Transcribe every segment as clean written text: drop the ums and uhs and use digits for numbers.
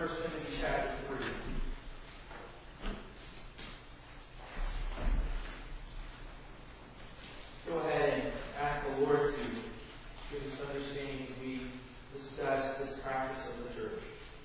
1 Timothy chapter 3. Go ahead and ask the Lord to give us understanding as we discuss this practice of the church.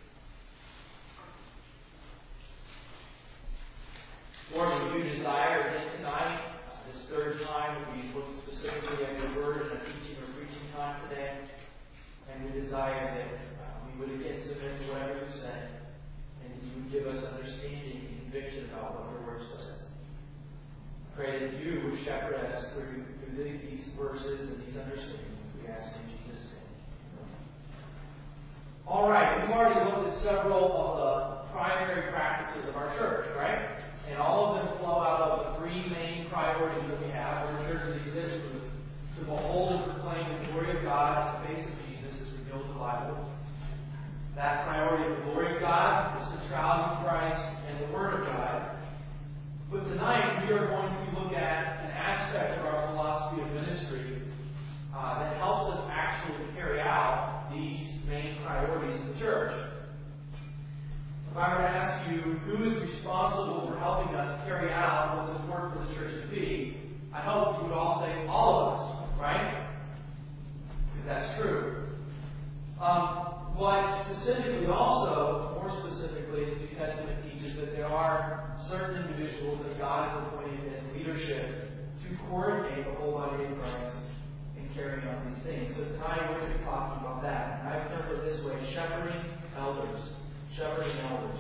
Lord, we do desire again tonight, this third time, that we look specifically at your word and a teaching or preaching time today. And we desire that we would again submit to whatever you said, and that you would give us understanding and conviction about what your word says. I pray that you would shepherd us through these verses and these understandings. We ask in Jesus' name. All right, we've already looked at several of the primary practices of our church, right? And all of them flow out of the three main priorities that we have. We're a church that exists to behold and proclaim the glory of God in the face of Jesus as revealed in the Bible. That priority of the glory of God, the centrality of Christ, and the Word of God. But tonight we are going to look at an aspect of our philosophy of ministry that helps us actually carry out these main priorities of the church. If I were to ask you who is responsible for helping us carry out what's important for the church to be, I hope you would all say all of us, right? Because that's true. But specifically also, more specifically, the New Testament teaches that there are certain individuals that God has appointed as leadership to coordinate the whole body of Christ in carrying out these things. So tonight we're going to be talking about that. And I've termed it this way: shepherding elders. Shepherding elders.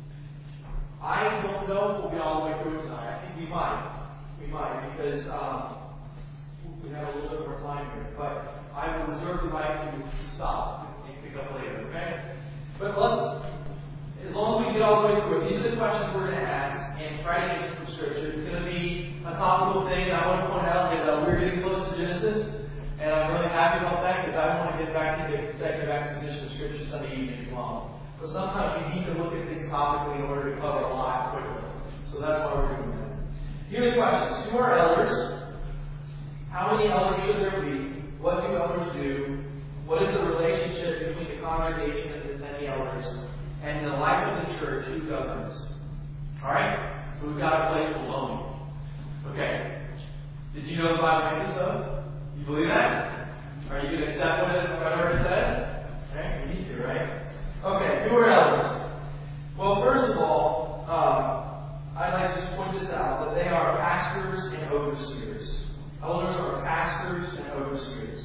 I don't know if we'll be all the way through tonight. I think we might. We might, because we have a little bit more time here. But I will reserve the right to stop and pick up later, okay? But as long as we get all the way through it, these are the questions we're going to ask and try to answer from Scripture. It's going to be a topical thing. I want to point out that we're getting close to Genesis, and I'm really happy about that because I want to get back into consecutive exposition of Scripture Sunday evenings long. But sometimes you need to look at things topically in order to cover a lot quickly. So that's why we're doing that. Here are the questions. Who are elders? How many elders should there be? What do elders do? What is the relationship between the congregation and the elders? And the life of the church, who governs? Alright? So we've got a plate full, don't we? Okay. Did you know the Bible answers those? You believe that? Are you going to accept whatever it says? Okay, you need to, right? Okay, who are elders? Well, first of all, I'd like to just point this out, that they are pastors and overseers. Elders are pastors and overseers.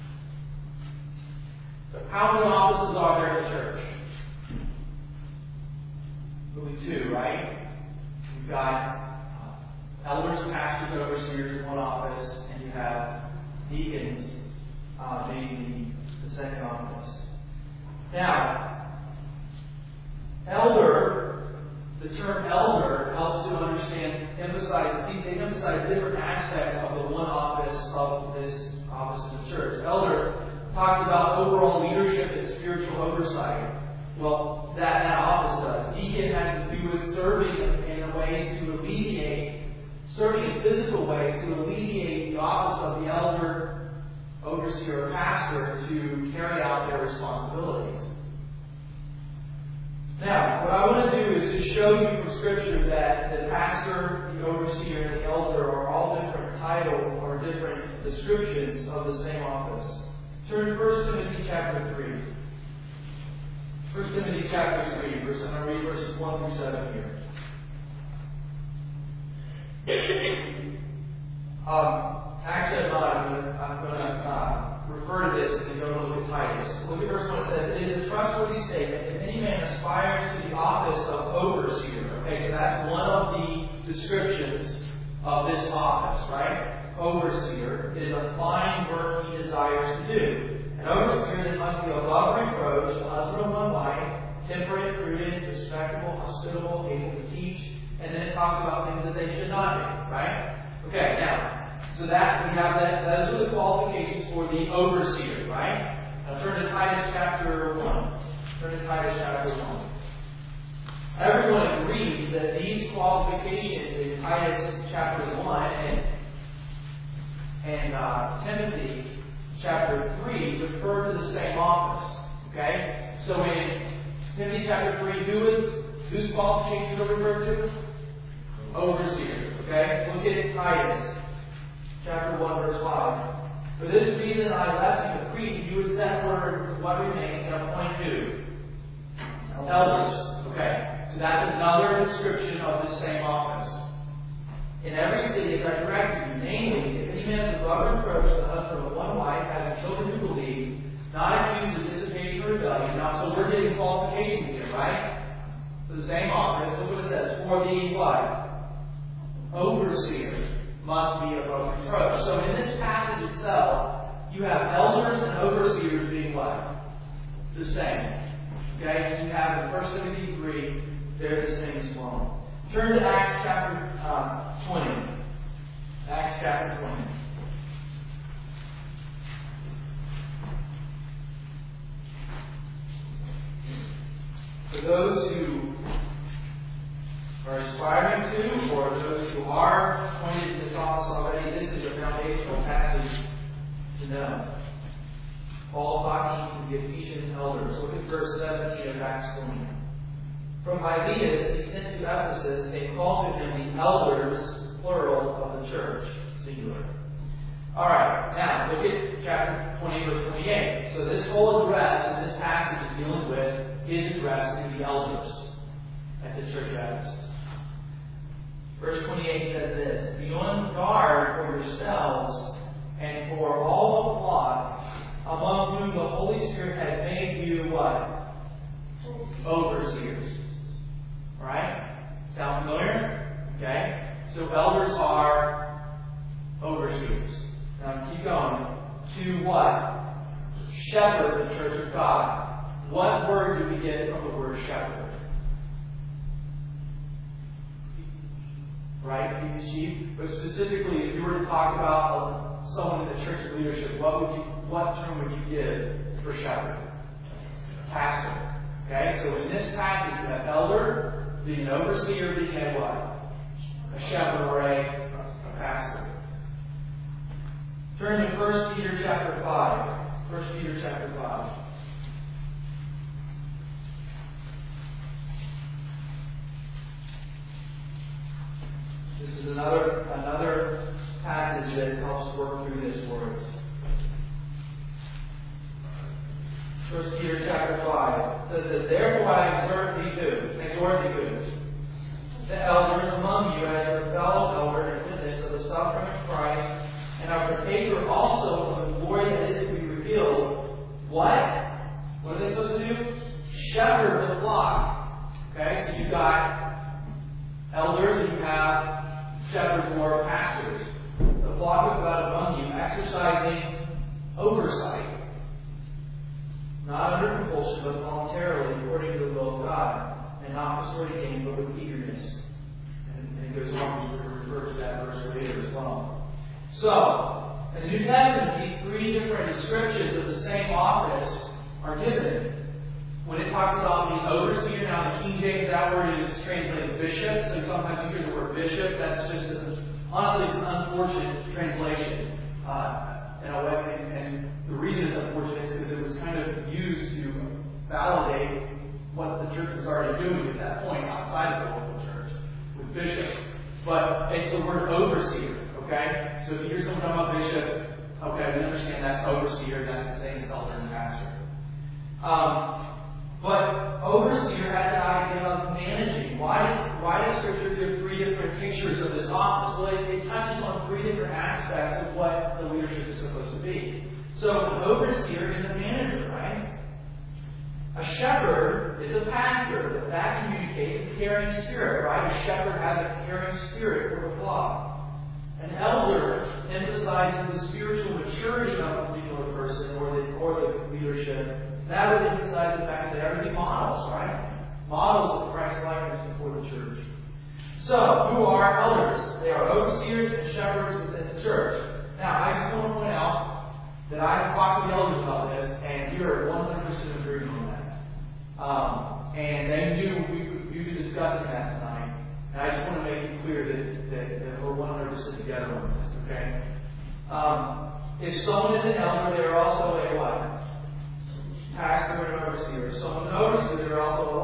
How many offices are there in the church? Only two, right? You've got elders, pastors, and overseers in one office, and you have deacons, maybe the second office. Now, elder, the term elder helps to they emphasize different aspects of the one office of this office in the church. Elder talks about overall leadership and spiritual oversight. Well, that office does. Deacon has to do with serving in physical ways to alleviate the office of the elder, overseer, or pastor to carry out their responsibilities. Now, what I want to do is to show you from Scripture that the pastor, the overseer, and the elder are all different titles or different descriptions of the same office. Turn to 1 Timothy chapter 3. 1 Timothy chapter 3, I'm going to read verses 1 through 7 here. Actually, I'm going to refer to this and then go to look at Titus. Look at verse 1. It says, "It is a trustworthy statement. If any man aspires to the office of overseer," okay, so that's one of the descriptions of this office, right? Overseer. It is a fine work he desires to do. An overseer that must be above reproach, the husband of one wife, temperate, prudent, respectable, hospitable, able to teach. And then it talks about things that they should not do, right? Okay, now, so that we have that. Those are the qualifications for the overseer, right? Now turn to Titus chapter 1. Turn to Titus chapter 1. Everyone agrees that these qualifications in Titus chapter 1 and Timothy chapter 3 refer to the same office. Okay? So in Timothy chapter 3, whose qualifications are referred to? Overseers. Okay? Look at Titus chapter 1, verse 5. For this reason I left you to Crete, you would set order what remained and appoint who? Elders. Okay. So that's another description of the same office. In every city, as I directed you, namely, if any man is above reproach, the husband of one wife, having children who believe, not accused of dissipation or rebellion. Now, so we're getting qualifications here, right? For the same office. Look what it says. For the what? Overseer must be above reproach. So in this passage itself, you have elders and overseers being what? The same. Okay? You have in 1 Timothy 3, they're the same as well. Turn to Acts chapter 20. Acts chapter 20. For those who are aspiring to, or those who are appointed in this office already, this is a foundational passage to know. Paul talking to the Ephesian elders. Look at verse 17 of Acts 20. From Miletus he sent to Ephesus and called to him the elders, plural, of the church, singular. Alright, now look at chapter 20, verse 28. So this whole address that this passage is dealing with is addressed to the elders at the church of Ephesus. Verse 28 says this: be on guard for yourselves and for all the flock, among whom the Holy Spirit has made you what? Overseers. Alright? Sound familiar? Okay? So elders are overseers. Now keep going. To what? Shepherd the church of God. What word do we get from the word shepherd? Right? Feed the sheep. But specifically, if you were to talk about someone in the church leadership, what term would you give for shepherd? Pastor. Okay? So in this passage, you have elder being an overseer, being a what? A shepherd or a pastor. Turn to 1 Peter chapter 5. 1 Peter chapter 5. This is another passage that helps work through this words. 1 Peter chapter 5 says that therefore I exhort thee the elders among you as your fellow elder and witness of the suffering of Christ, and are partaker also of the glory that is to be revealed. What? What are they supposed to do? Shepherd the flock. Okay, so you've got elders and you have shepherds or pastors. The flock of God among you, exercising oversight. Not under compulsion, but voluntarily, according to the will of God, and not for sort of gain, but with eagerness. And it goes on to refer to that verse later as well. So, in the New Testament, these three different descriptions of the same office are given. When it talks about the overseer, now the King James, that word is translated bishop, so sometimes you hear the word bishop. That's just, honestly, it's an unfortunate translation. In a way, and the reason it's unfortunate is because it was kind of used to validate what the church was already doing at that point outside of the local church with bishops. But it's the word overseer, okay? So if you hear someone talking about bishop, okay, we understand that's overseer, that's the same as elder and pastor. But overseer has the idea of managing. Why does Scripture give three different pictures of this office? Well, it touches on three different aspects of what the leadership is supposed to be. So an overseer is a manager, right? A shepherd is a pastor. That communicates a caring spirit, right? A shepherd has a caring spirit for the flock. An elder emphasizes the spiritual maturity of a particular person or the leadership. That would emphasize the fact that everything models, right? Models of Christ's likeness before the church. So, who are elders? They are overseers and shepherds within the church. Now, I just want to point out that I talked to the elders about this, and you're 100% agreeing on that. And they knew we were discussing that tonight. And I just want to make it clear that we're 100% together on this, okay? If someone is an elder, they are also a what? Pastor and overseer. So an overseer, they're also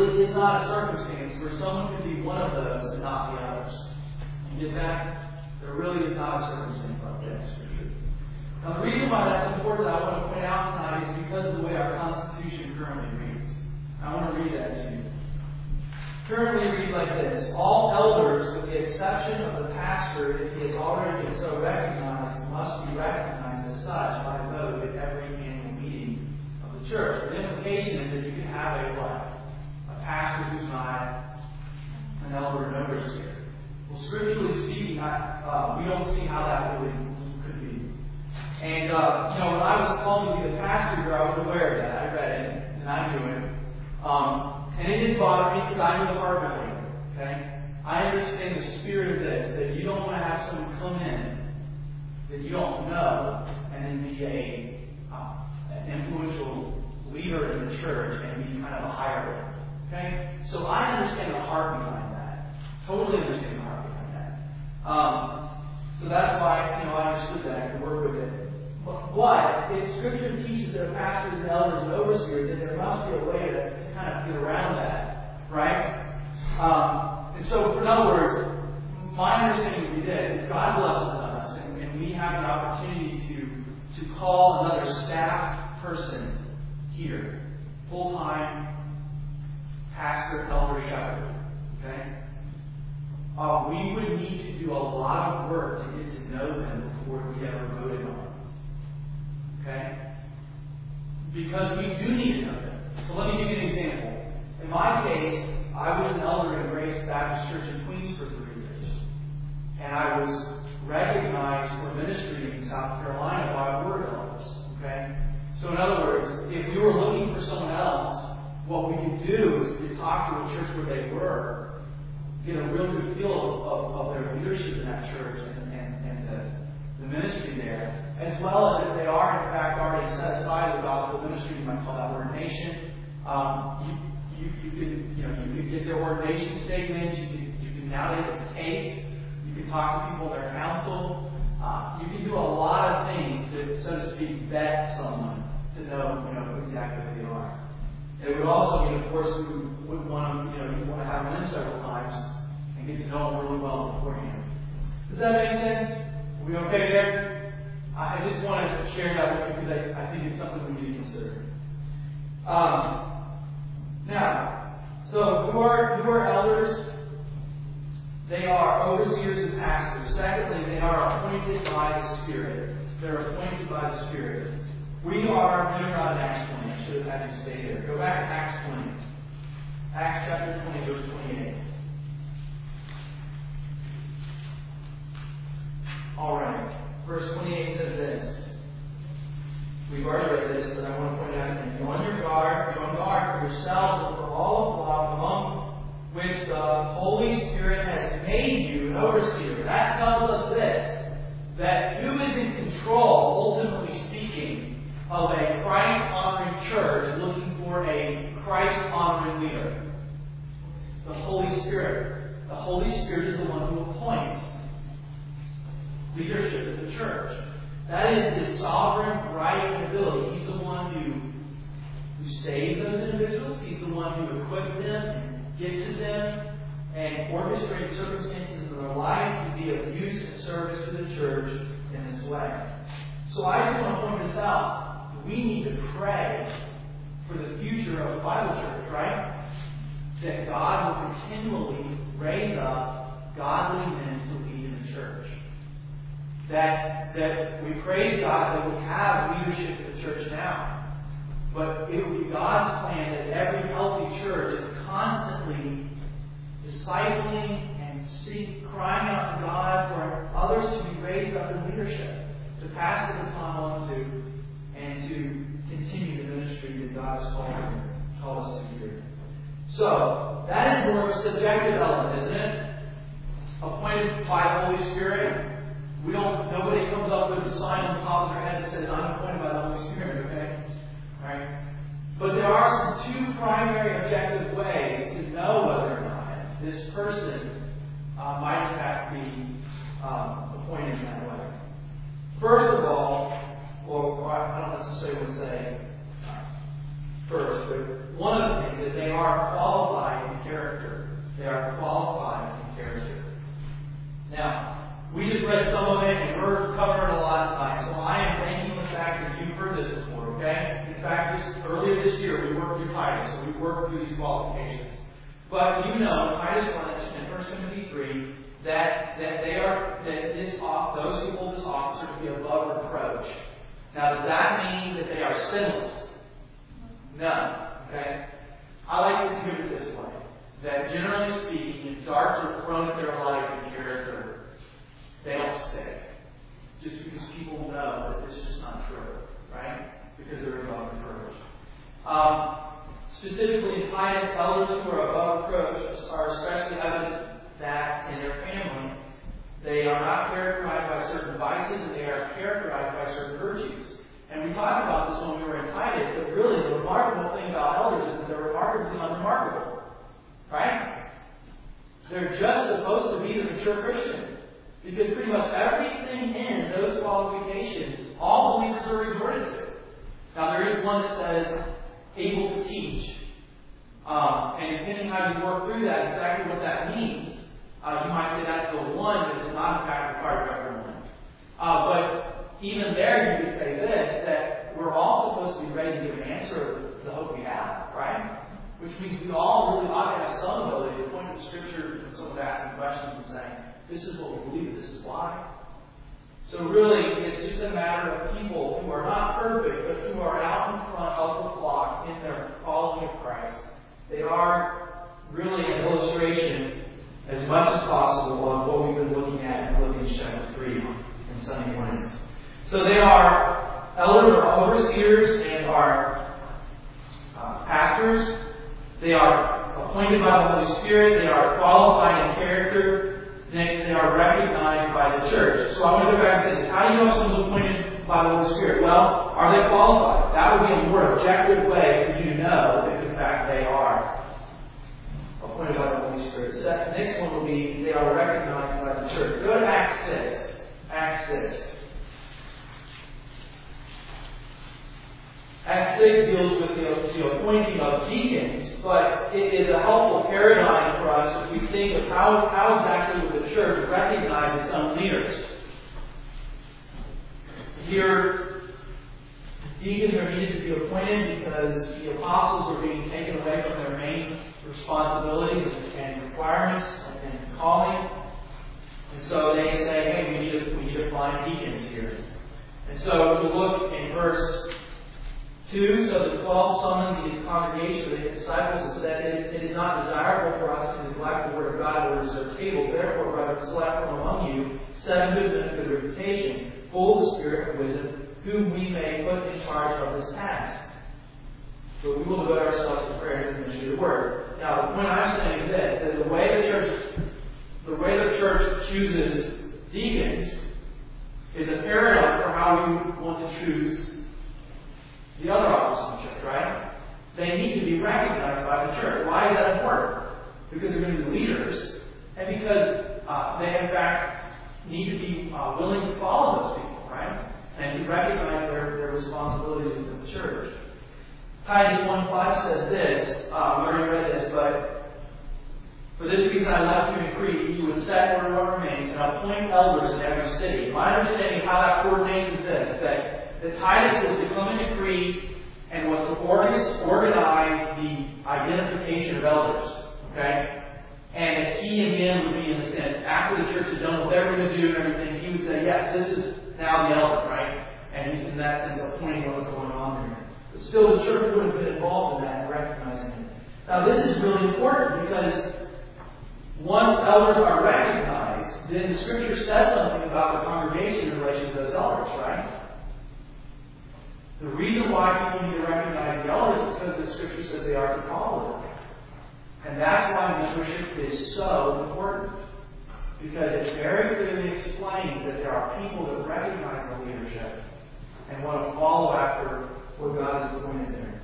really is not a circumstance where someone could be one of those and not the others. You get that? There really is not a circumstance like that in Scripture. Now, the reason why that's important that I want to point out tonight is because of the way our Constitution currently reads. I want to read that to you. Currently it reads like this: all elders, with the exception of the pastor, if he has already been so recognized, must be recognized as such by vote at every annual meeting of the church. The implication is that you can have a what? A pastor who's not an elder and overseer. Well, scripturally speaking, we don't see how that really could be. And, when I was called to be the pastor here, I was aware of that. I read it, and I knew it. And it didn't bother me because I knew the heart behind it. Okay? I understand the spirit of this, that you don't want to have someone come in that you don't know and then be an influential leader in the church and be kind of a hierarch. Okay? So I understand the heart behind that. Totally understand the heart behind that. So that's why, I understood that. I could work with it. But if Scripture teaches that a pastor is an elder and overseer, then there must be a way to kind of get around that, right? And so, in other words, my understanding would be this: if God blesses us and we have an opportunity to call another staff person here, full-time pastor, elder, shepherd, okay? We would need to do a lot of work to get to know them before we ever voted on them. Okay? Because we do need to know them. So let me give you an example. In my case, I was an elder in Grace Baptist Church in Queens for 3 years. And I was recognized for ministry in South Carolina by word elders. Okay? So in other words, if we were looking for someone else, what we could do is we could talk to a church where they were, get a real good feel of their leadership in that church and the ministry there, as well as if they are in fact already set aside the gospel ministry. You might call that ordination. You could get their ordination statements. You can nowadays it's taped. You can talk to people in their council. You can do a lot of things to, so to speak, vet someone to know exactly who they are. It would also mean, of course, we would want to, you want to have them in several times and get to know them really well beforehand. Does that make sense? Are we okay there? I just want to share that with you because I think it's something we need to consider. Now, so who are elders? They are overseers and pastors. Secondly, they are appointed by the Spirit. They're appointed by the Spirit. We are here on Acts 20. I should have had you stay there. Go back to Acts 20. Acts chapter 20, verse 28. Alright. Verse 28 says this. We've already read this, but I want to point out again. Be on your guard. Be on guard for yourselves and for all the flock among which the Holy Spirit has made you an overseer. That tells us this, that who is in control, ultimately speaking, of a Christ-honoring church looking for a Christ-honoring leader? The Holy Spirit. The Holy Spirit is the one who appoints leadership of the church. That is His sovereign right and ability. He's the one who saved those individuals. He's the one who equipped them and gifted them and orchestrated circumstances in their life to be of use and service to the church in this way. So I just want to point this out. We need to pray for the future of the Bible church, right? That God will continually raise up godly men to lead in the church. That we praise God that we have leadership in the church now. But it will be God's plan that every healthy church is constantly discipling and crying out to God for others to be raised up in leadership, to pass the baton on to, and to continue the ministry that God has called us to do. So, that is more of a subjective element, isn't it? Appointed by the Holy Spirit. Nobody comes up with a sign on top of their head that says, I'm appointed by the Holy Spirit, okay? Right? But there are some two primary objective ways to know whether or not this person might in fact be appointed in that way. First of all, or I don't necessarily say first, but one of the things is they are qualified these qualifications. But you know, Titus 1 and 1 Timothy 3, that those who hold this office are to be above reproach. Now, does that mean that they are sinless? No. Okay? I like to put it this way. That generally speaking, if darts are thrown at their life and character, they don't stick. Just because people know that it's just not true. Right? Because they're above reproach. Specifically in Titus, elders who are above reproach are especially evidence that in their family, they are not characterized by certain vices and they are characterized by certain virtues. And we talked about this when we were in Titus, but really the remarkable thing about elders is that they're remarkably unremarkable. Right? They're just supposed to be the mature Christian. Because pretty much everything in those qualifications, all believers are resorted to. Now there is one that says, able to teach. And depending how you work through that, exactly what that means, you might say that's the one that is not in fact required for everyone. But even there you could say this, that we're all supposed to be ready to give an answer of the hope we have, right? Which means we all really ought to have some ability to point to the Scripture when someone's asking questions and saying, this is what we believe, this is why. So really, it's just a matter of people who are not perfect, but who are out in front of the flock in their following of Christ. They are really an illustration, as much as possible, of what we've been looking at in Philippians chapter 3 in Sunday mornings. So they are elders or overseers and are pastors. They are appointed by the Holy Spirit. They are qualified in character. Next, they are recognized by the church. So I want to go back and say this. How do you know if someone's appointed by the Holy Spirit? Well, are they qualified? That would be a more objective way for you to know if in fact they are appointed by the Holy Spirit. The next one will be they are recognized by the church. Go to Acts 6. Acts 6. Acts 6 deals with the appointing of deacons, but it is a helpful paradigm for us if we think of how exactly would the church recognize its own leaders. Here, deacons are needed to be appointed because the apostles are being taken away from their main responsibilities and requirements and calling. And so they say, hey, we need to find deacons here. And so we look in verse 2, so the 12 summoned the congregation of the disciples and said, It is not desirable for us to neglect the word of God or reserve tables. Therefore, brothers, select from among you 7 good men of good reputation, full of the spirit of wisdom, whom we may put in charge of this task. So we will devote ourselves to prayer and the ministry of the word. Now, the point I'm saying is this, that the way the church chooses deacons is a paradigm for how we want to choose the other office in the church, right? They need to be recognized by the church. Why is that important? Because they're going to be leaders, and because they, in fact, need to be willing to follow those people, right? And to recognize their responsibilities within the church. Titus 1:5 says this. We already read this, but for this reason I left you in Crete, you would set where what remains and appoint elders in every city. My understanding of how that coordinates is this, that Titus was to come into Crete and was to organize the identification of elders. Okay? And a key again would be in the sense, after the church had done what they were going to do and everything, he would say, yes, this is now the elder, right? And he's in that sense appointing what was going on there. But still, the church would have been involved in that and recognizing it. Now, this is really important because once elders are recognized, then the Scripture says something about the congregation in relation to those elders, right? The reason why people need to recognize the elders is because the Scripture says they are to follow them. And that's why mentorship is so important. Because it very clearly explains that there are people that recognize the leadership and want to follow after what God has appointed there.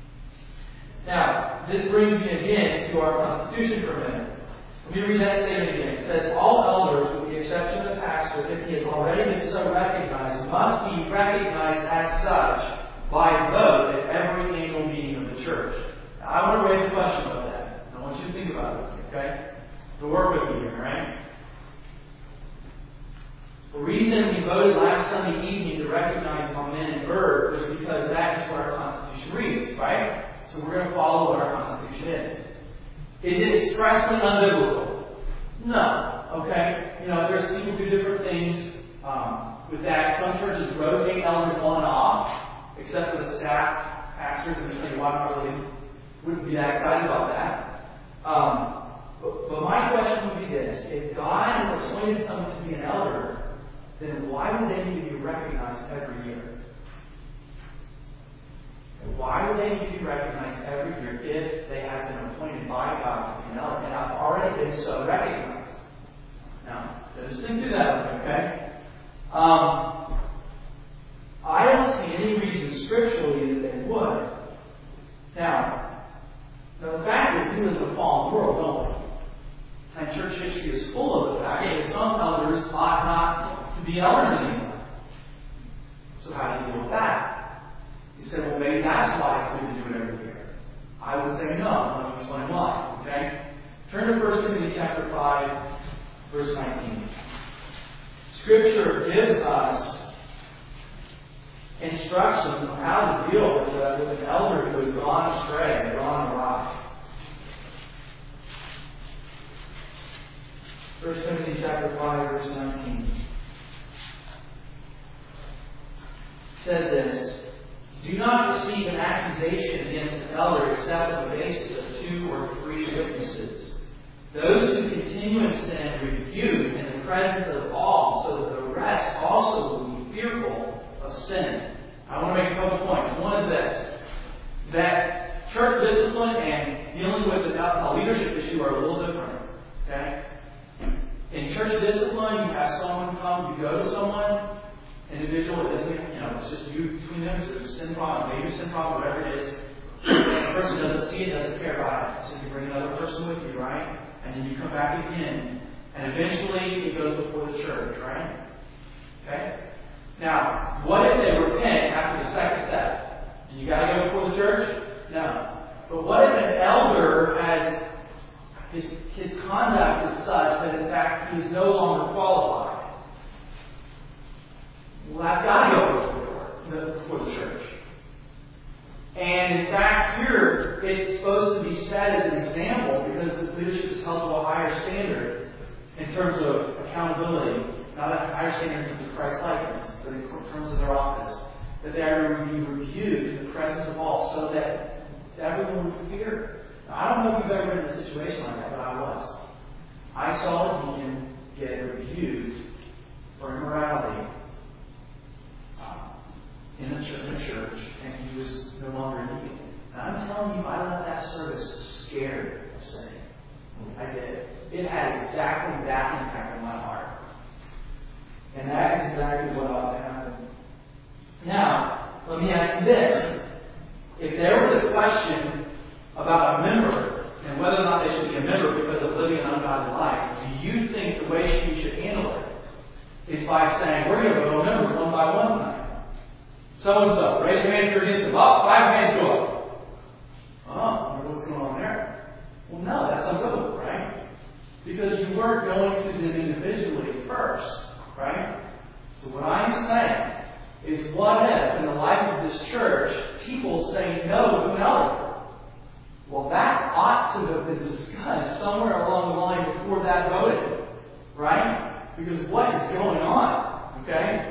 Now, this brings me again to our Constitution for a minute. Let me read that statement again. It says, all elders, with the exception of the pastor, if he has already been so recognized, must be recognized as such by vote at every annual meeting of the church. Now, I want to raise a question about that. I want you to think about it, okay? To work with me here, right? The reason we voted last Sunday evening to recognize my men and bird was because that is what our Constitution reads, right? So we're going to follow what our Constitution is. Is it expressly unbiblical? No. Okay? There's people who do different things with that. Some churches rotate elders on and off, except for the staff pastors, and you think, well, I wouldn't be that excited about that. But my question would be this. If God has appointed someone to be an elder, then why would they need to be recognized every year? Why would they need to be recognized every year if they have been appointed by God to be an elder and have already been so recognized? Now, just think through that, okay? I don't see any reason scripturally that they would. Now, the fact is, we live in a fallen world, don't we? And church history is full of the fact that some elders ought not to be elders anymore. So how do you deal with that? You say, well, maybe that's why it's good to do it every year. I would say no. Let me explain why. Okay? Turn to 1 Timothy chapter 5, verse 19. Scripture gives us instructions on how to deal with an elder who has gone astray, gone awry. 1 Timothy chapter 5, verse 19. It says this, do not receive an accusation against an elder except on the basis of 2 or 3 witnesses. Those who continue in sin rebuke in the presence of all, so that the rest also will be fearful of sin. I want to make a couple points. One is this, that church discipline and dealing with a leadership issue are a little different. Okay? In church discipline, you have someone come, you go to someone, individual, it isn't, it's just you between them, so there's a sin problem, maybe a sin problem, whatever it is, and the person doesn't see it, doesn't care about it. So you bring another person with you, right? And then you come back again, and eventually it goes before the church, right? Okay? Now, what if they repent after the second step? Do you got to go before the church? No. But what if an elder has his conduct is such that in fact he is no longer qualified? Well, that's got to go before the church. And in fact, here it's supposed to be set as an example because this leadership is held to a higher standard in terms of accountability, not a higher standard in terms of Christ-likeness, but in terms of their office. That they are to be reviewed in the presence of all so that everyone would fear. Now, I don't know if you've ever been in a situation like that, but I was. I saw a deacon get reviewed for immorality in the church, and he was no longer a deacon. And I'm telling you, I left that service scared of sin. I did. It had exactly that impact on my heart. And that is exactly what ought to happen. Now, let me ask you this. If there was a question about a member and whether or not they should be a member because of living an ungodly life, do you think the way she should handle it is by saying, we're going to vote on members one by one tonight? So-and-so, raise your hand if you're against them. Oh, 5 hands go up. Oh, I wonder what's going on there. Well, no, that's unbiblical, right? Because you weren't going to them individually first, right? So what I'm saying is, what if in the life of this church, people say no to an elder? Well, that ought to have been discussed somewhere along the line before that voted, right? Because what is going on, okay?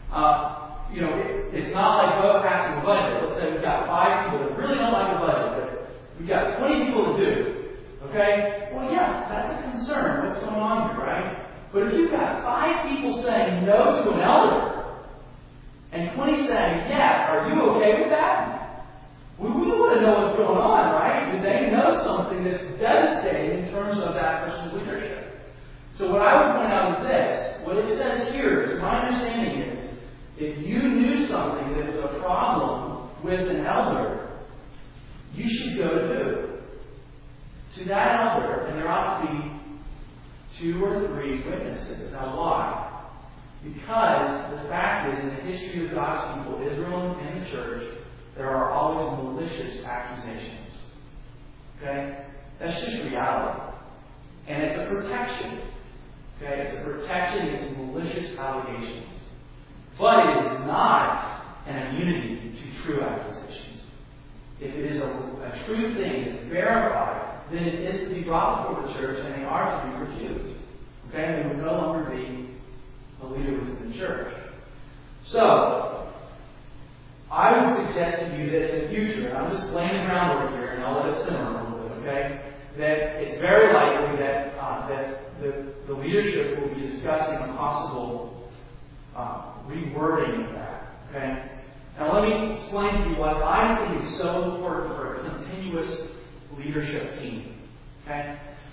It's not like passing a budget. Let's say we've got 5 people that really don't like the budget, but we've got 20 people to do. Okay? Well, yeah, that's a concern. What's going on here, right? But if you've got 5 people saying no to an elder, and 20 saying yes, are you okay with that? We want to know what's going on, right? Do they know something that's devastating in terms of that person's leadership? So what I would point out is this. What it says here is, my understanding is, if you knew something that was a problem with an elder, you should go to that elder, and there ought to be 2 or 3 witnesses. Now why? Because the fact is, in the history of God's people, Israel and the church, there are always malicious accusations. Okay? That's just reality. And it's a protection. Okay? It's a protection against malicious allegations. But it is not an immunity to true accusations. if it is a true thing, it's verified, then it is to be brought before the church and they are to be rebuked. Okay? They would no longer be a leader within the church. So, I would suggest to you that in the future, and I'm just laying the groundwork here, and I'll let it simmer a little bit, okay? That it's very likely that the leadership will be discussing a possible rewording of that, okay? Now let me explain to you what I think is so important for a continuous leadership team, okay?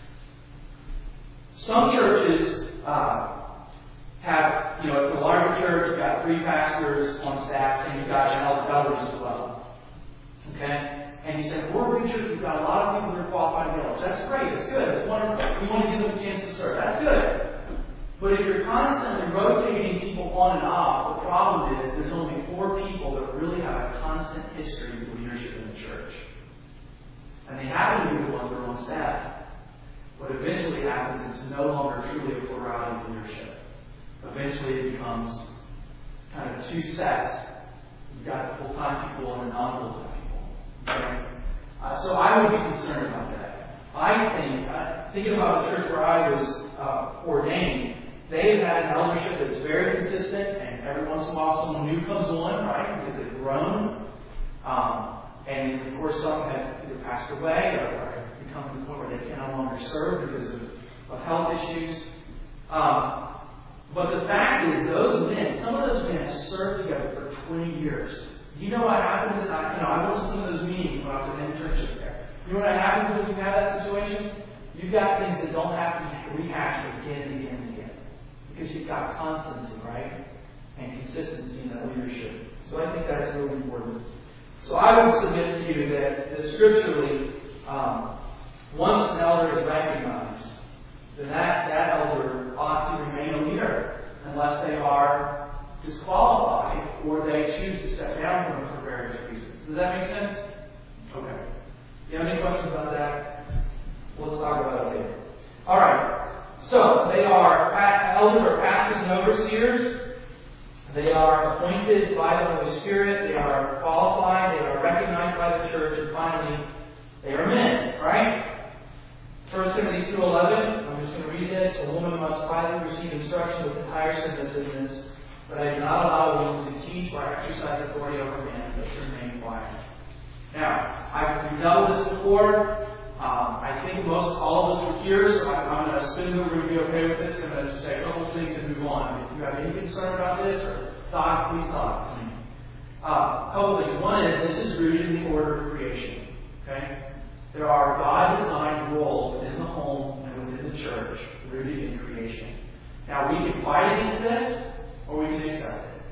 Some churches have, it's a larger church, you've got 3 pastors on staff, and you've got elders as well. Okay? And you say, we're a big church, we've got a lot of people that are qualified elders. That's great, that's good, that's wonderful. We want to give them a chance to serve. That's good. But if you're constantly rotating people on and off, the problem is there's only 4 people that really have a constant history of leadership in the church. And they happen to be the ones that are on staff. What eventually happens is no longer truly a plurality of leadership. Eventually it becomes kind of 2 sets. You've got full-time people and non-full-time people. Okay? So I would be concerned about that. I think, thinking about the church where I was ordained, they've had an eldership that's very consistent, and every once in a while someone new comes on, right, because they've grown. And of course some have either passed away or have become to the point where they can no longer serve because of health issues. But the fact is, those men, some of those men have served together for 20 years. You know what happens? I went to some of those meetings when I was in internship there. You know what happens when you have that situation? You've got things that don't have to be rehashed again and again and again. Because you've got constancy, right? And consistency in that leadership. So I think that's really important. So I would submit to you that scripturally, once an elder is recognized, then that elder ought to remain a leader unless they are disqualified or they choose to step down from it for various reasons. Does that make sense? Okay. Do you have any questions about that? Let's talk about it later. All right. So they are elders are pastors and overseers. They are appointed by the Holy Spirit. They are qualified. They are recognized by the church. And finally, they are men. Right? 1 Timothy 2:11, I'm just going to read this. A woman must privately receive instruction with entire submissiveness, but I do not allow a woman to teach or exercise authority over men, but to remain quiet. Now, we've dealt with this before. I think all of us are here, so I'm going to assume that we're going to be okay with this. I'm going to just say a couple of things and move on. If you have any concern about this or thoughts, please talk to me. A couple of things. One is, this is rooted in the order of creation. Okay? There are God-designed roles within the home and within the church rooted in creation. Now, we can fight against this, or we can accept it.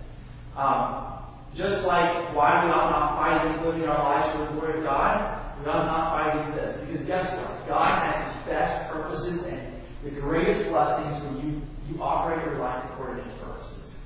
Just like why we ought not fight against living our lives for the glory of God, we ought not fight against this. Because guess what? God has His best purposes and the greatest blessings when you operate your life according to His purposes.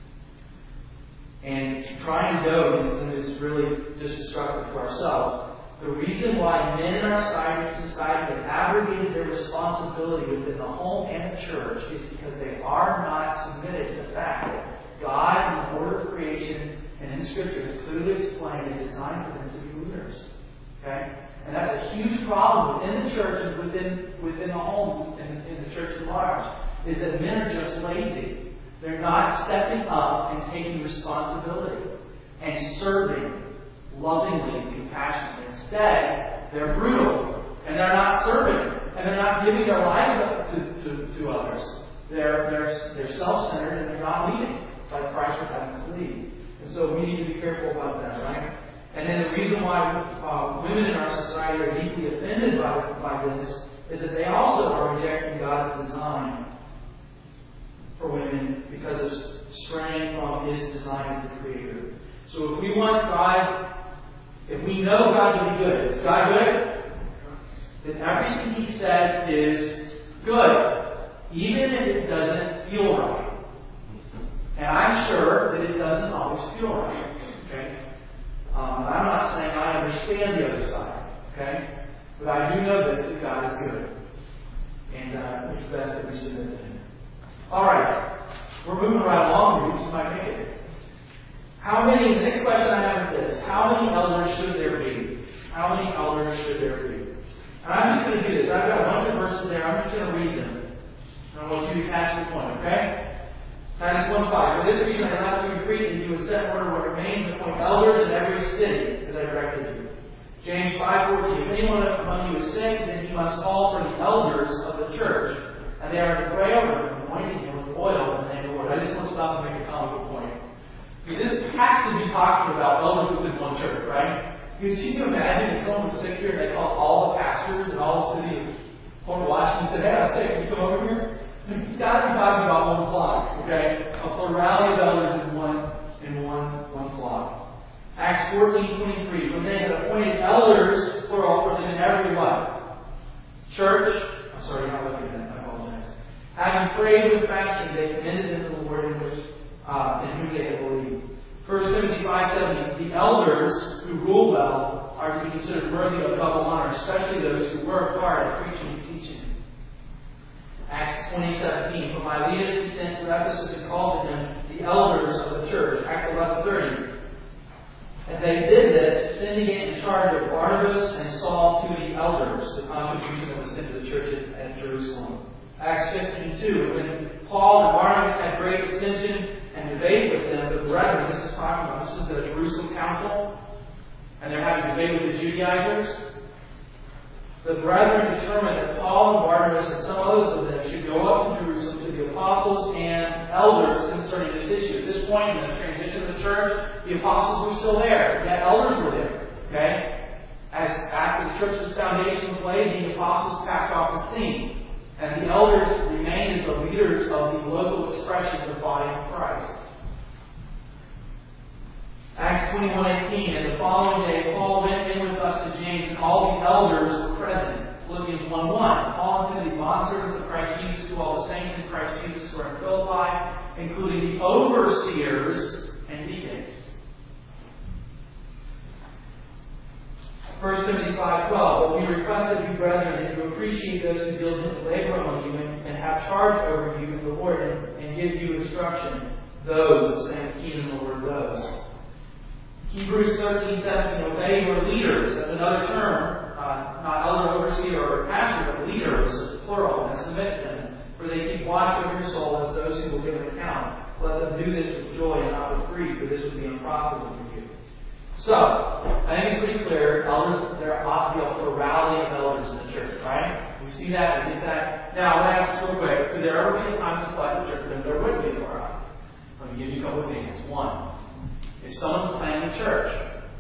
And trying to go against them is really just destructive to ourselves. The reason why men in our society have abrogated their responsibility within the home and the church is because they are not submitted to the fact that God, in the order of creation and in Scripture, has clearly explained and designed for them to be leaders. Okay? And that's a huge problem within the church and within the homes and in the church at large, is that men are just lazy. They're not stepping up and taking responsibility and serving lovingly and compassionately. Instead, they're brutal, and they're not serving, and they're not giving their lives up to others. They're self-centered, and they're not leading like Christ would have them to lead. And so we need to be careful about that, right? And then the reason why women in our society are deeply offended by this is that they also are rejecting God's design for women because of straying from His design as the Creator. So if we want God, if we know God to be good, is God good? Then everything He says is good, even if it doesn't feel right. And I'm sure that it doesn't always feel right. Okay? I'm not saying I understand the other side. Okay? But I do know this, that God is good. And it's best that we submit to Him. Alright. We're moving right along. You might make it. The next question I have is this. How many elders should there be? How many elders should there be? And I'm just going to do this. I've got a bunch of verses there. I'm just going to read them. And I want you to catch the point, okay? Titus 1:5. For this reason I left you in Crete, and you would set in order what remains and appoint elders in every city, as I directed you. James 5:14. If anyone among you is sick, then he must call for the elders of the church, and they are to pray over him, anointing him with oil in the name of the Lord. I just want to stop and make a comical point. This has to be talking about elders within one church, right? Because can you imagine if someone was sick here and they called all the pastors in all the city of Port Washington and said, hey, I'm sick, can you come over here? It's got to be talking about one flock, okay? A plurality of elders in one flock. Acts 14:23. When they had appointed elders, plural, for them in every what? Church. I'm sorry, you're not looking at that. I apologize. Having prayed with fasting, they commended them to the Lord in whom they had believed. 1 Timothy 5:7. The elders who rule well are to be considered worthy of double honor, especially those who work hard at preaching and teaching. Acts 20:17. For Miletus he sent to Ephesus and called to him the elders of the church. Acts 11:30. And they did this, sending it in charge of Barnabas and Saul to the elders, the contribution that was sent to the church at Jerusalem. Acts 15:2. When Paul and Barnabas had great dissension and debate with them, the brethren, this is the Jerusalem council, and they're having debate with the Judaizers. The brethren determined that Paul and Barnabas and some others of them should go up to Jerusalem to the apostles and elders concerning this issue. At this point in the transition of the church, the apostles were still there, yet elders were there. Okay? As after the church's foundation was laid, the apostles passed off the scene, and the elders remained as the leaders of the local expressions of the body of Christ. Acts 21:18. And the following day, Paul went in with us to James, and all the elders were present. Philippians 1:1. Paul and Timothy, bondservants of Christ Jesus, to all the saints in Christ Jesus who are in Philippi, including the overseers and deacons. 1 Timothy 5:12. But we request of you, brethren, that you appreciate those who diligently labor among you and have charge over you in the Lord and give you instruction. Those, and key in the word those. Hebrews 13:17. Obey your leaders. That's another term. Not elder, overseer, or pastor, but leaders, plural, and submit to them. For they keep watch over your soul as those who will give an account. Let them do this with joy and not with grief, for this would be unprofitable for you. So, I think it's pretty clear. Elders, there ought to be a plurality of elders in the church, right? We see that, we get that. Now, I want to ask real quick, could there ever be a time in the church when there would be a plurality? Let me give you a couple of examples. One, if someone's planning a church,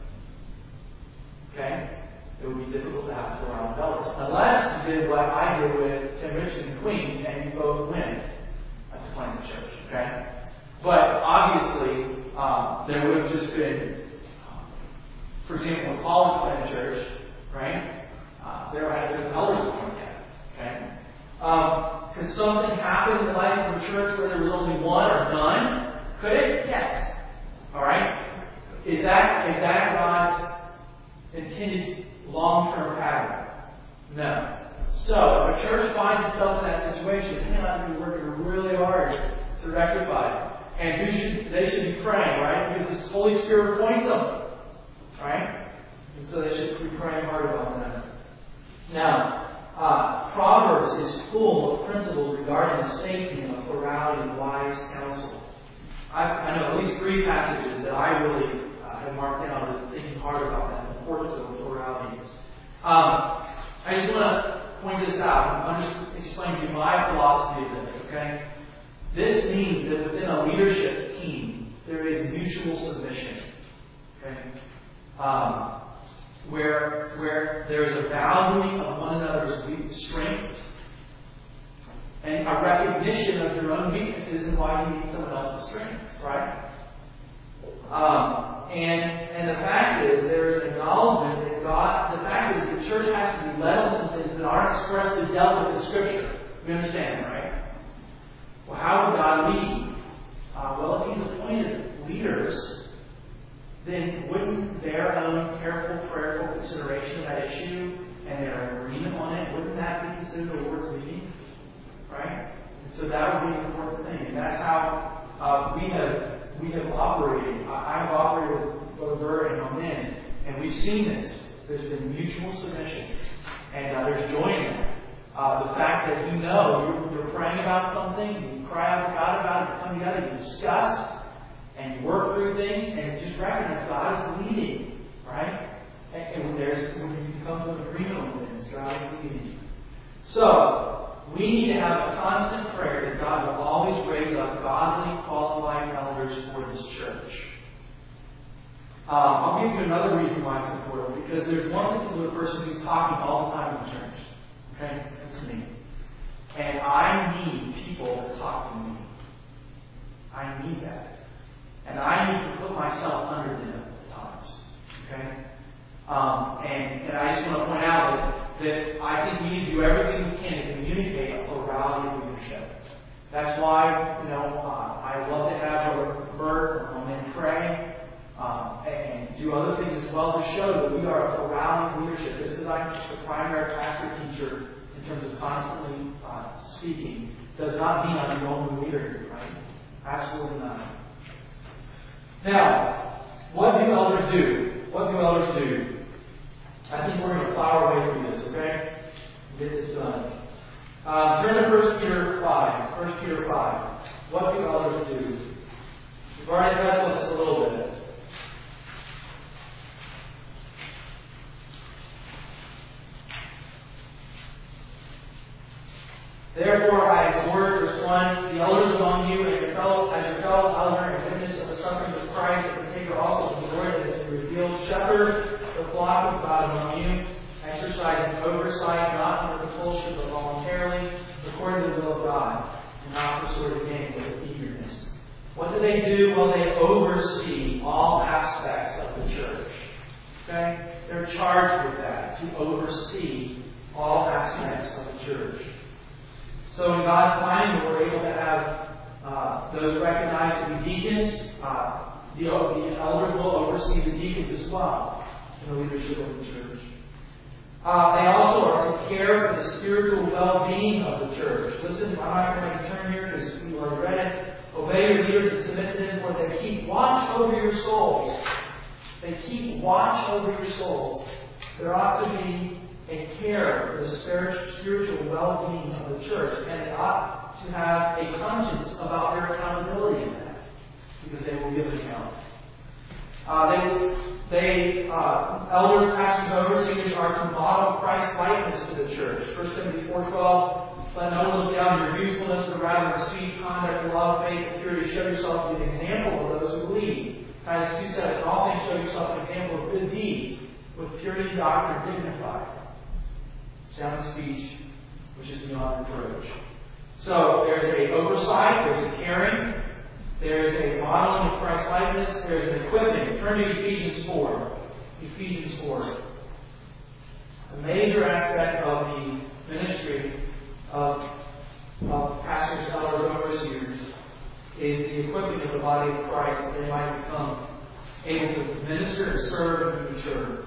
okay, it would be difficult to have plurality of elders. Unless you did what I did with Tim Richardson and Queens, and you both win at the planning the church, okay? But obviously, there would have just been, for example, when Paul planted a church, right? There had been elders appointed, okay? Could something happen in the life of a church where there was only one or none? Could it? Yes. All right. Is that God's intended long-term pattern? No. So if a church finds itself in that situation, they have to be working really hard to rectify it. And they should be praying, right? Because the Holy Spirit appoints them. Right? And so they should be praying hard about that. Now, Proverbs is full of principles regarding the safety and the plurality of wise counsel. I know at least 3 passages that I really have marked down and thinking hard about that, the importance of plurality. I just want to point this out. I'm just explaining to you my philosophy of this, okay? This means that within a leadership team, there is mutual submission. Okay? Where there is a valuing of one another's strengths and a recognition of your own weaknesses and why you need someone else's strengths, right? And the fact is, there is an acknowledgement that the fact is the church has to be led on some things that aren't expressly dealt with in Scripture. We understand that, right? Well, how would God lead? Well, if He's appointed leaders, then wouldn't their own careful, prayerful consideration of that issue and their agreement on it, wouldn't that be considered the Lord's leading? Right? And so that would be an important thing. And that's how we have operated. I have operated with Brother Bird and our men, and we've seen this. There's been mutual submission. And there's joy in that. The fact that you know you're praying about something, you cry out to God about it, you come together, you discuss, and you work through things, and you just recognize God is leading, right? And when you come to an agreement with things, God is leading you. So, we need to have a constant prayer that God will always raise up godly, qualified elders for this church. I'll give you another reason why it's important. Because there's one particular person who's talking all the time in the church. Okay? That's me. And I need people that talk to me. I need that. And I need to put myself under them at times. Okay? And I just want to point out that I think we need to do everything we can to communicate a plurality of leadership. That's why, I love to have Bert or men pray. And do other things as well to show that we are a plurality of leadership. This is like the primary pastor teacher in terms of constantly speaking. Does not mean I'm the only leader here, right? Absolutely not. Now, what do elders do? What do elders do? I think we're going to plow our way through this, okay? Get this done. Turn to 1 Peter 5. 1 Peter 5. What do elders do? We've already touched on this a little bit. Therefore, I exhort, verse 1, the elders among you, as your fellow elder and witness of the sufferings of Christ, and partaker also of the glory that has been revealed, shepherd the flock of God among you, exercising oversight, not under compulsion, but voluntarily, according to the will of God, and not for sort of gain, but with eagerness. What do? Well, they oversee all aspects of the church. Okay? They're charged with that, to oversee all aspects of the church. So in God's time, we're able to have those recognized to be deacons. The elders will oversee the deacons as well in the leadership of the church. They also are to care for the spiritual well-being of the church. Listen, I'm not going to turn here because we already read it. Obey your leaders and submit to them, for they keep watch over your souls. They keep watch over your souls. There ought to be a care for the spiritual well-being of the church, and they ought to have a conscience about their accountability in that, because they will give an account. Elders, pastors, overseers are to model Christ's likeness to the church. 1 Timothy 4:12, let no one look down on your youthfulness, but rather in speech, conduct, love, faith, and purity, show yourself to be an example of those who lead. Titus 2:7, in all things show yourself an example of good deeds, with purity, doctrine, dignified. Sound speech, which is beyond reproach. So there's an oversight, there's a caring, there's a modeling of Christ's likeness, there's an equipping. Turn to Ephesians 4. Ephesians 4. A major aspect of the ministry of pastors, elders, overseers is the equipping of the body of Christ that they might become able to minister and serve and mature.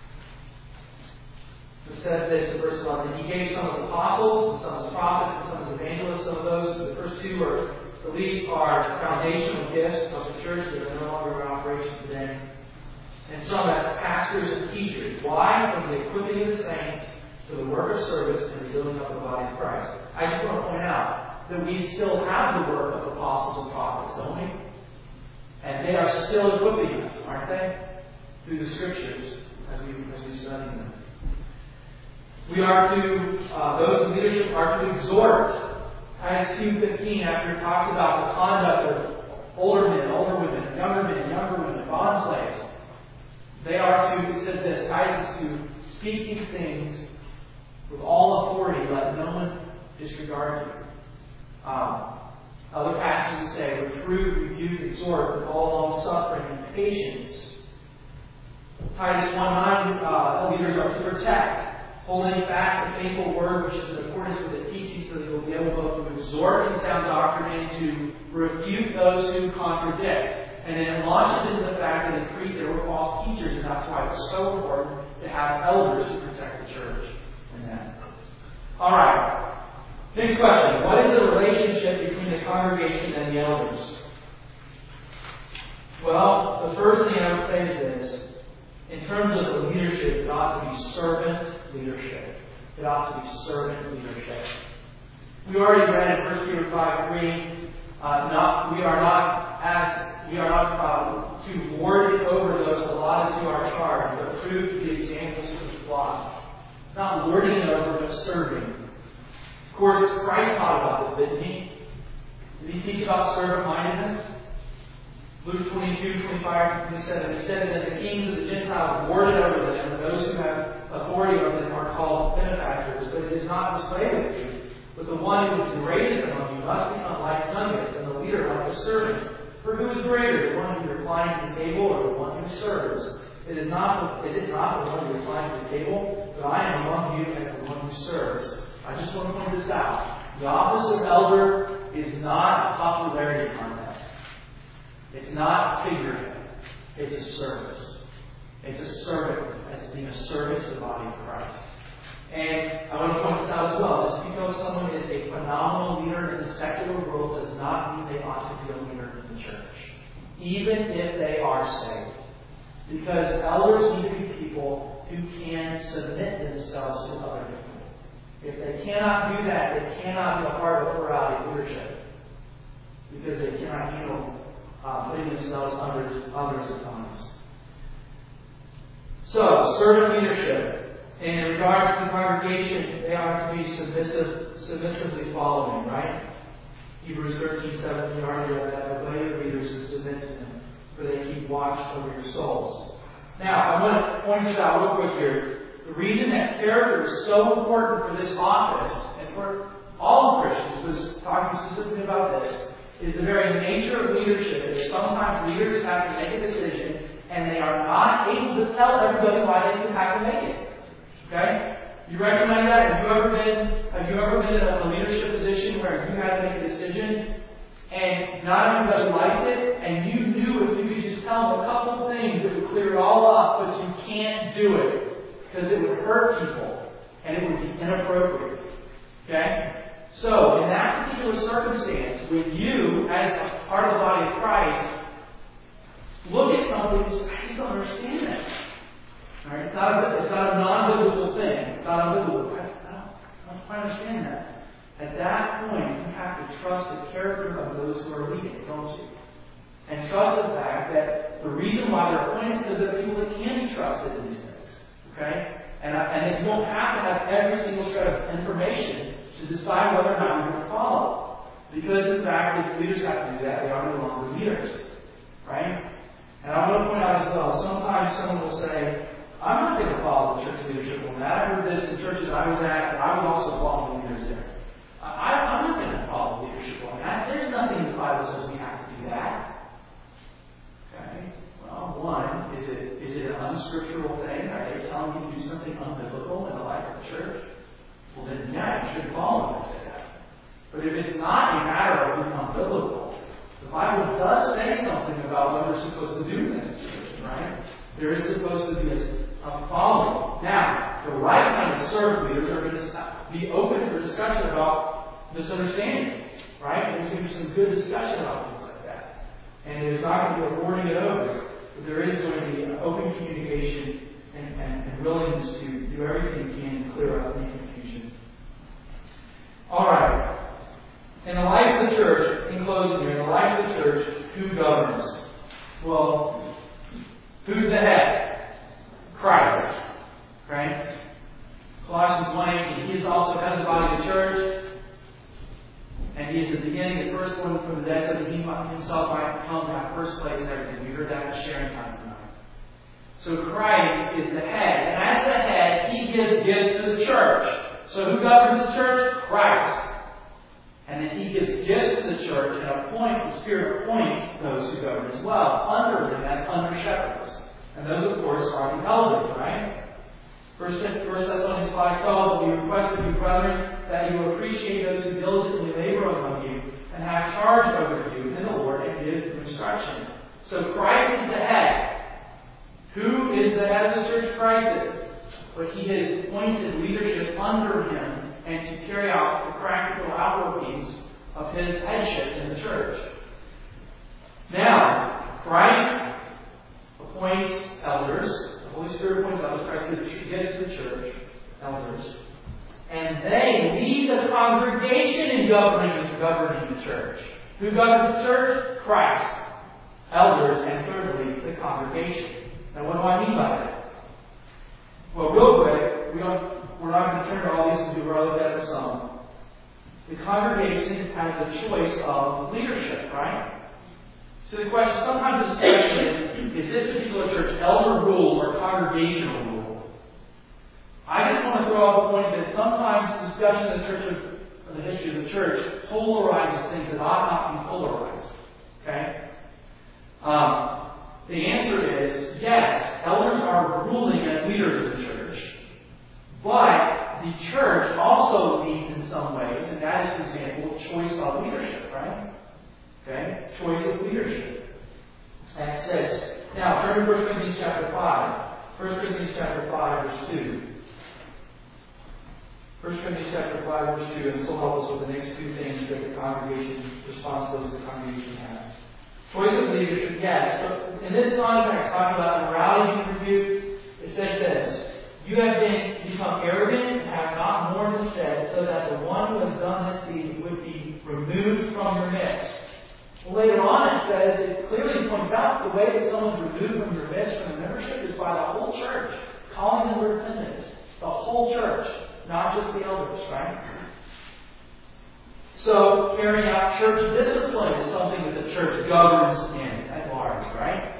It says this in verse 11. He gave some as apostles, some as prophets, and some as evangelists. Some of those, the first two are at least are foundational gifts of the church that are no longer in operation today. And some as pastors and teachers. Why? For the equipping of the saints to the work of service and the building up of the body of Christ. I just want to point out that we still have the work of apostles and prophets, don't we? And they are still equipping us, aren't they? Through the scriptures as we study them. We are to, those in leadership are to exhort. Titus 2:15, after it talks about the conduct of older men, older women, younger women, bond slaves. They are to, it says this, Titus is to speak these things with all authority, let no one disregard you. Other passages say, reprove, rebuke, exhort with all long suffering and patience. Titus 1:9, leaders are to protect, holding fast the faithful word which is in accordance with the teaching, so that you will be able both to exhort in sound doctrine and to refute those who contradict. And then it launches into the fact that in Crete there were false teachers, and that's why it's so important to have elders to protect the church in that. Alright. Next question. What is the relationship between the congregation and the elders? Well, the first thing I would say is this. in terms of the leadership, it ought to be servant leadership. It ought to be servant leadership. We already read in 1 Peter 5:3, we are not to lord it over those allotted to our charge, but prove to be examples to the flock. Not lording it over, but serving. Of course, Christ taught about this, didn't he? Did he teach about servant-mindedness? Luke 22:25-27, he said that the kings of the Gentiles lorded over them, and those who have authority over them are called benefactors, but it is not this way with you. But the one who is the greatest among you must become like youngest, and the leader like the servant. For who is greater, the one who reclines at the table or the one who serves? Is it not the one who reclines at the table? But I am among you as the one who serves. I just want to point this out. The office of elder is not a popularity contest. It's not a figurehead. It's a service. It's a servant, as being a servant to the body of Christ. And I want to point this out as well. Just because someone is a phenomenal leader in the secular world does not mean they ought to be a leader in the church, even if they are saved. Because elders need to be people who can submit themselves to other people. If they cannot do that, they cannot be a part of plurality leadership. Because they cannot handle putting themselves under others' autonomous. So, servant leadership. And in regards to the congregation, they are to be submissively following, right? Hebrews 13:17 already read that. Obey your leaders and submit to them, for they keep watch over your souls. Now, I want to point this out real quick here. The reason that character is so important for this office, and for all Christians, was talking specifically about this, is the very nature of leadership. Is sometimes leaders have to make a decision, and they are not able to tell everybody why they have to make it. Okay? You recognize that? Have you ever been in a leadership position where you had to make a decision and not everybody liked it, and you knew if you could just tell them a couple of things it would clear it all up, but you can't do it because it would hurt people and it would be inappropriate. Okay? So, in that particular circumstance, when you, as a part of the body of Christ, look at something and say, I just don't understand that. Alright, it's not a non-biblical thing. It's not unbiblical. I don't quite understand that. At that point, you have to trust the character of those who are leading, don't you? And trust the fact that the reason why they're appointed is because they're people that can be trusted in these things. Okay? And you don't have to have every single shred of information to decide whether or not you're going to follow. Because in fact, if leaders have to do that, they are no longer leaders. Right? And I want to point out as well, sometimes someone will say, I'm not going to follow the church leadership on that. I heard this in churches I was at, and I was also following leaders there. I'm not going to follow leadership on that. There's nothing in the Bible that says we have to do that. Okay? Well, one, is it an unscriptural thing? Are they telling you to do something unbiblical in the life of the church? Well, then, yeah, you should follow them and say that. But if it's not a matter of being unbiblical, the Bible does say something about what we're supposed to do in this church, right? There is supposed to be a following. Now, the right kind of servant leaders are going to be open for discussion about misunderstandings, right? There's going to be some good discussion about things like that. And there's not going to be a lording it over, but there is going to be an open communication and willingness to do everything you can to clear up any confusion. All right. In the life of the church, in closing here, in the life of the church, who governs? Well, who's the head? Christ. Right? Colossians 1:18. He is also head of the body of the church. And he is the beginning, the firstborn from the dead, so that he himself might come to have first place in everything. We heard that in the sharing time tonight. So Christ is the head. And as the head, he gives gifts to the church. So who governs the church? Christ. And then he gives gifts to the church and the Spirit appoints those who govern as well, under him as under shepherds. And those, of course, are the elders, right? 1 Thessalonians 5:12, we request of you, brethren, that you appreciate those who diligently labor among you and have charge over you in the Lord and give instruction. So Christ is the head. Who is the head of the church? Christ is. But he has appointed leadership under him and to carry out the practical outworkings of his headship in the church. Now, Christ appoints elders, Holy Spirit points out, as Christ gets to the church, elders, and they lead the congregation in governing the church. Who governs the church? Christ. Elders, and thirdly, the congregation. Now, what do I mean by that? Well, real quick, we're not going to turn to all these, because we've already looked at some. The congregation has the choice of leadership, right? So the question, sometimes the discussion is this particular church elder rule or congregational rule? I just want to throw out the point that sometimes discussion of the history of the church polarizes things that ought not be polarized. Okay? The answer is yes, elders are ruling as leaders of the church, but the church also leads in some ways, and that is, for example, choice of leadership, right? Okay? Choice of leadership. Act 6. Now, turn to 1 Corinthians chapter 5. 1 Corinthians chapter 5, verse 2. 1 Corinthians chapter 5, verse 2, and this will help us with the next two things that the congregation, responsibilities the congregation has. Choice of leadership, yes. But in this context, talking about morality being rebuked, it says this: you have become arrogant and have not mourned instead, so that the one who has done this deed would be removed from your midst. Well, later on it says, it clearly points out the way that someone's removed from your midst, from the membership, is by the whole church, calling them to repentance. The whole church, not just the elders, right? So, carrying out church discipline is something that the church governs in at large, right?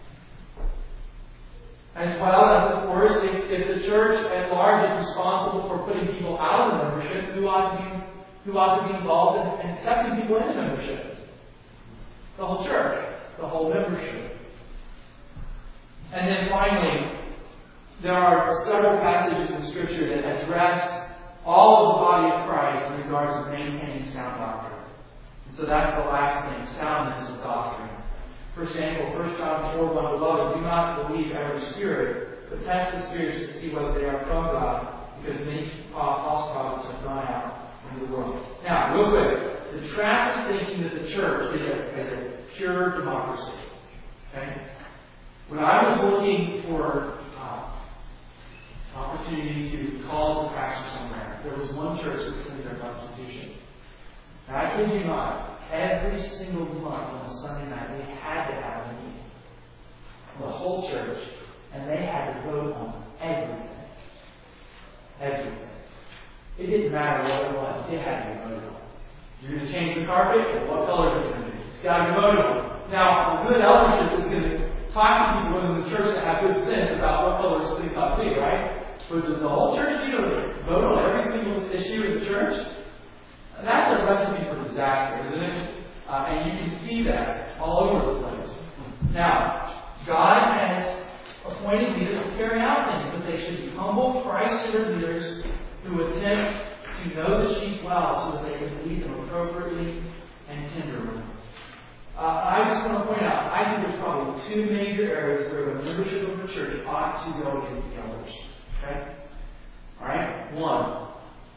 As well as, of course, if the church at large is responsible for putting people out of the membership, who ought to be involved in accepting people into membership? The whole church, the whole membership. And then finally, there are several passages in Scripture that address all of the body of Christ in regards to maintaining sound doctrine. And so that's the last thing, soundness of doctrine. For example, 1 John 4:1, Beloved, do not believe every spirit, but test the spirits to see whether they are from God, because many false prophets have gone out into the world. Now, real quick, the trap is thinking that the church is a pure democracy. Okay? When I was looking for opportunity to call as a pastor somewhere, there was one church that sent their constitution. And I kid you not, every single month on a Sunday night, they had to have a meeting. The whole church. And they had to vote on everything. Everything. It didn't matter what it was. It had to be voted on. You're going to change the carpet? Well, what color is it going to be? It's got to be voted on. Now, a good eldership is going to talk to people in the church that have good sense about what colors things ought to be, right? But does the whole church need to vote on every single issue in the church? That's a recipe for disaster, isn't it? And you can see that all over the place. Now, God has appointed leaders to carry out things, but they should be humble, Christ-centered leaders who attempt to know the sheep well so that they can lead them appropriately and tenderly. I just want to point out, I think there's probably two major areas where the membership of the church ought to go against the elders. Okay? Alright? One,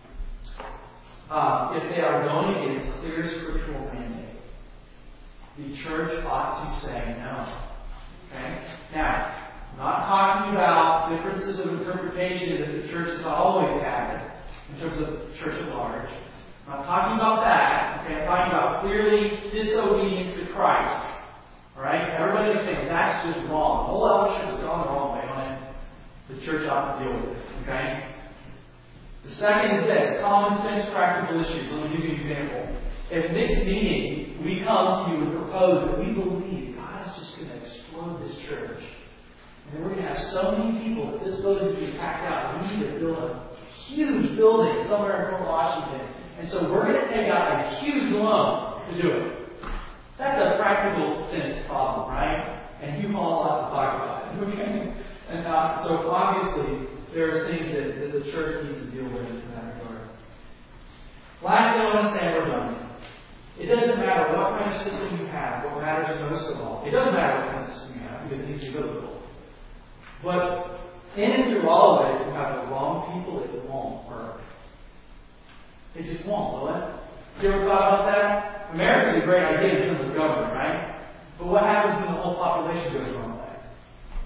if they are going against clear scriptural mandate, the church ought to say no. Okay? Now, I'm not talking about differences of interpretation that the church has always had in terms of church at large. I'm not talking about that. Okay? I'm talking about clearly disobedience to Christ. Alright? Everybody is saying that's just wrong. The whole eldership has gone the wrong way on it. The church ought to deal with it. Okay? The second is this, common sense practical issues. Let me give you an example. If next meeting we come to you and propose that we believe God is just going to explode this church, and we're going to have so many people that this building is going to be packed out, we need to build a huge building somewhere in Fort Washington, and so we're going to take out a huge loan to do it. That's a practical sense problem, right? And you all have to talk about it. Okay? And so obviously, there are things that the church needs to deal with in that regard. Last thing I want to say, we're done. It doesn't matter what kind of system you have. What matters most of all, it doesn't matter what kind of system you have because it needs to be biblical. But in and through all of it, if you have the wrong people, it won't work. It just won't, will it? You ever thought about that? America's a great idea in terms of government, right? But what happens when the whole population goes the wrong way? It's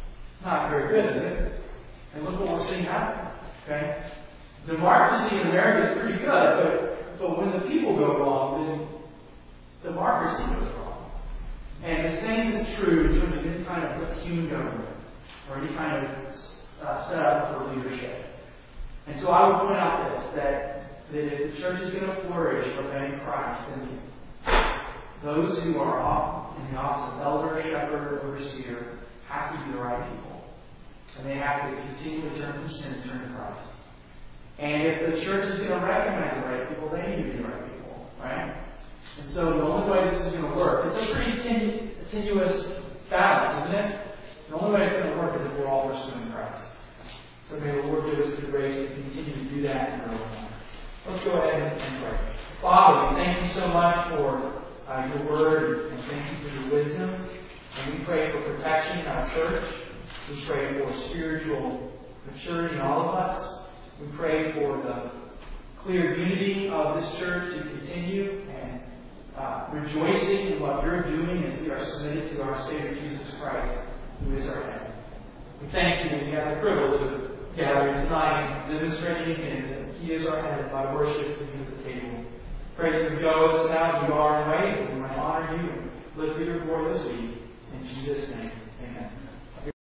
It's not very good, is it? And look what we're seeing happen. Okay? Democracy in America is pretty good, but when the people go wrong, then democracy goes wrong. And the same is true in terms of any kind of human government or any kind of setup for leadership. And so I would point out this, that if the church is going to flourish for obeying Christ, then those who are in the office of elder, shepherd, overseer have to be the right people. And they have to continually turn from sin and turn to Christ. And if the church is going to recognize the right people, they need to be the right people. Right? And so the only way this is going to work, it's a pretty tenuous balance, isn't it? The only way it's going to work is if we're all pursuing Christ. So may the Lord give us the grace to continue to do that and grow in that. Let's go ahead and pray. Father, we thank you so much for your word, and thank you for your wisdom. And we pray for protection in our church. We pray for spiritual maturity in all of us. We pray for the clear unity of this church to continue and rejoicing in what you're doing as we are submitted to our Savior Jesus Christ, who is our head. We thank you that we have the privilege of gathering tonight and demonstrating again that He is our head by worship to you at the table. Pray that you go with us now as you are and way, that we might honor you and live for your glory this week. In Jesus' name.